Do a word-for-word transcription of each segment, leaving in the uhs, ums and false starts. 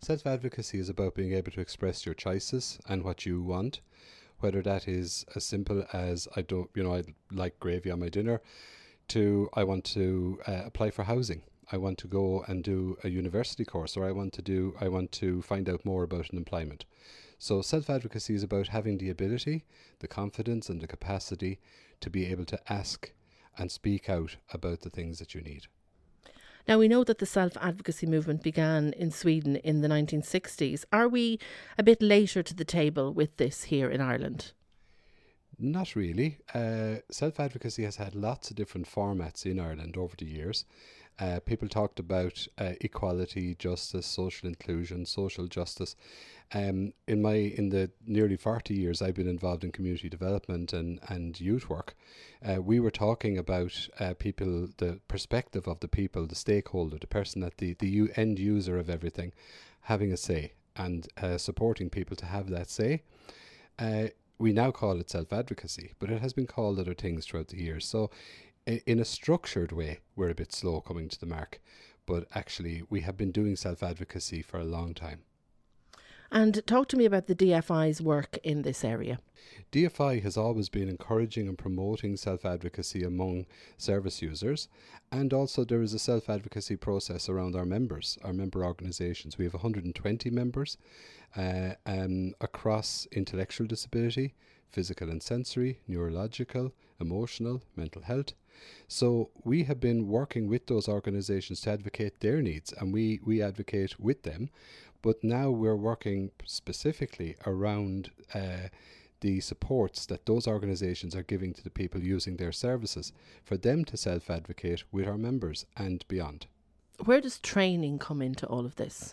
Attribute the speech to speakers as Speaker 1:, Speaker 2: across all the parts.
Speaker 1: Self-advocacy is about being able to express your choices and what you want, whether that is as simple as I don't, you know, I like gravy on my dinner, to I want to uh, apply for housing. I want to go and do a university course, or I want to do, I want to find out more about an employment. So self-advocacy is about having the ability, the confidence and the capacity to be able to ask and speak out about the things that you need.
Speaker 2: Now, we know that the self-advocacy movement began in Sweden in the nineteen sixties. Are we a bit later to the table with this here in Ireland?
Speaker 1: Not really. Uh, self-advocacy has had lots of different formats in Ireland over the years. Uh, people talked about uh, equality, justice, social inclusion, social justice. Um, in my in the nearly forty years I've been involved in community development and, and youth work, uh, we were talking about uh, people, the perspective of the people, the stakeholder, the person at the, the u- end user of everything, having a say and uh, supporting people to have that say. Uh, we now call it self-advocacy, but it has been called other things throughout the years. So in a structured way, we're a bit slow coming to the mark, but actually we have been doing self-advocacy for a long time.
Speaker 2: And talk to me about the D F I's work in this area.
Speaker 1: D F I has always been encouraging and promoting self-advocacy among service users, and also there is a self-advocacy process around our members, our member organisations. We have one hundred twenty members uh, um, across intellectual disability, physical and sensory, neurological, emotional, mental health. So we have been working with those organisations to advocate their needs, and we, we advocate with them. But now we're working specifically around uh, the supports that those organisations are giving to the people using their services for them to self-advocate with our members and beyond.
Speaker 2: Where does training come into all of this?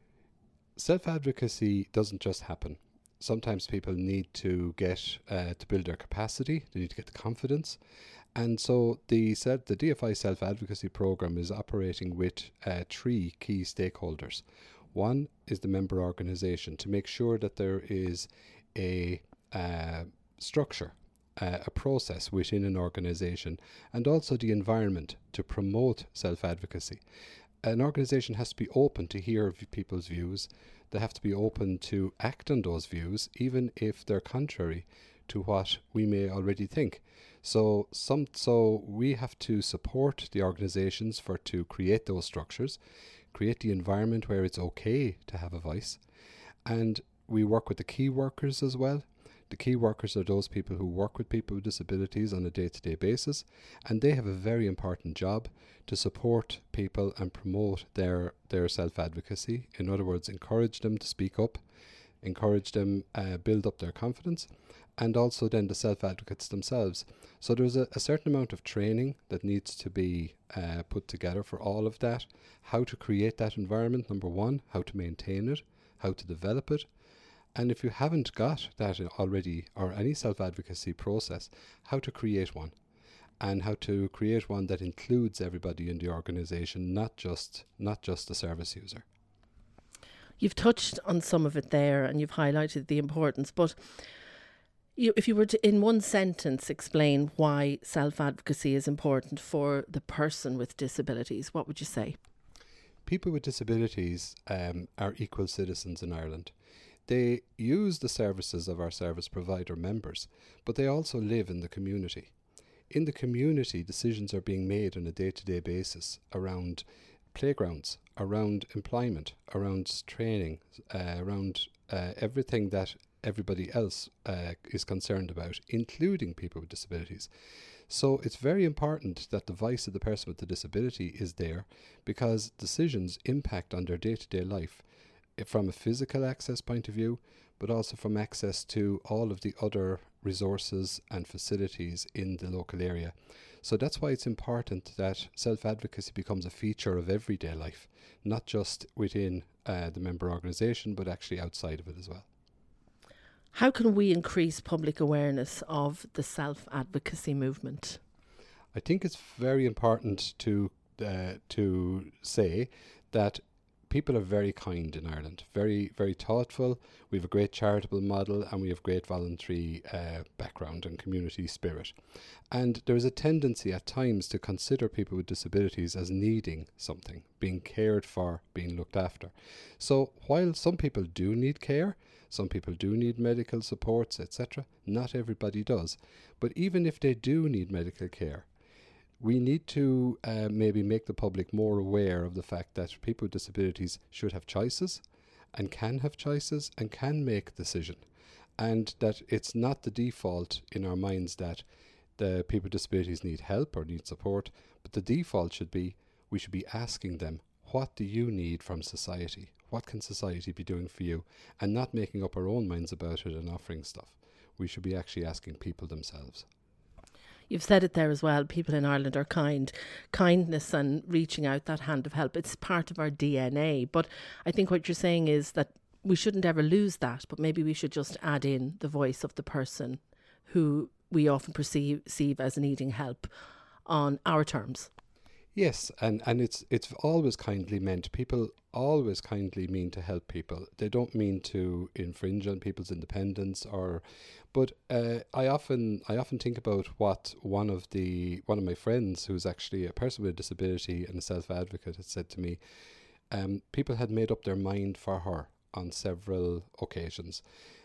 Speaker 1: Self-advocacy doesn't just happen. Sometimes people need to get uh, to build their capacity, they need to get the confidence. And so the self, the D F I self-advocacy programme is operating with uh, three key stakeholders. One is the member organisation, to make sure that there is a uh, structure, uh, a process within an organisation, and also the environment to promote self-advocacy. An organisation has to be open to hear v- people's views. They have to be open to act on those views, even if they're contrary to what we may already think. So some, so we have to support the organisations for to create those structures, create the environment where it's okay to have a voice. And we work with the key workers as well. The key workers are those people who work with people with disabilities on a day-to-day basis, and they have a very important job to support people and promote their, their self-advocacy. In other words, encourage them to speak up, encourage them uh, build up their confidence, and also then the self-advocates themselves. So there's a, a certain amount of training that needs to be uh, put together for all of that. How to create that environment, number one, how to maintain it, how to develop it. And if you haven't got that already, or any self-advocacy process, how to create one. And how to create one that includes everybody in the organisation, not just not just the service user.
Speaker 2: You've touched on some of it there and you've highlighted the importance, but you, if you were to, in one sentence, explain why self-advocacy is important for the person with disabilities, what would you say?
Speaker 1: People with disabilities um, are equal citizens in Ireland. They use the services of our service provider members, but they also live in the community. In the community, decisions are being made on a day-to-day basis around playgrounds, around employment, around training, uh, around uh, everything that everybody else uh, is concerned about, including people with disabilities. So it's very important that the voice of the person with the disability is there, because decisions impact on their day-to-day life from a physical access point of view, but also from access to all of the other resources and facilities in the local area. So that's why it's important that self-advocacy becomes a feature of everyday life, not just within uh, the member organisation, but actually outside of it as well.
Speaker 2: How can we increase public awareness of the self-advocacy movement?
Speaker 1: I think it's very important to uh, to say that people are very kind in Ireland, very, very thoughtful. We have a great charitable model, and we have great voluntary uh, background and community spirit. And there is a tendency at times to consider people with disabilities as needing something, being cared for, being looked after. So while some people do need care, some people do need medical supports, et cetera, not everybody does. But even if they do need medical care, we need to uh, maybe make the public more aware of the fact that people with disabilities should have choices and can have choices and can make a decision. And that it's not the default in our minds that the people with disabilities need help or need support, but the default should be we should be asking them, what do you need from society? What can society be doing for you? And not making up our own minds about it and offering stuff. We should be actually asking people themselves.
Speaker 2: You've said it there as well. People in Ireland are kind. Kindness and reaching out that hand of help, it's part of our D N A. But I think what you're saying is that we shouldn't ever lose that, but maybe we should just add in the voice of the person who we often perceive, perceive as needing help on our terms.
Speaker 1: Yes, and, and it's it's always kindly meant. People always kindly mean to help people. They don't mean to infringe on people's independence or but uh, I often I often think about what one of the one of my friends, who's actually a person with a disability and a self-advocate, had said to me. Um, people had made up their mind for her on several occasions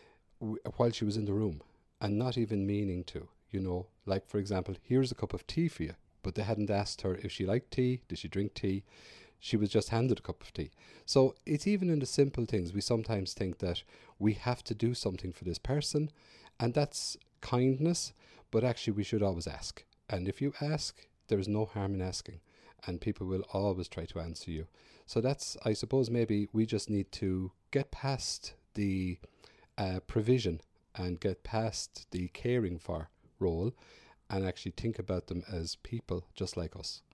Speaker 1: w- while she was in the room, and not even meaning to, you know, like for example, here's a cup of tea for you. But they hadn't asked her if she liked tea, did she drink tea. She was just handed a cup of tea. So it's even in the simple things. We sometimes think that we have to do something for this person, and that's kindness, but actually we should always ask. And if you ask, there is no harm in asking, and people will always try to answer you. So that's, I suppose, maybe we just need to get past the uh, provision and get past the caring for role, and actually think about them as people just like us.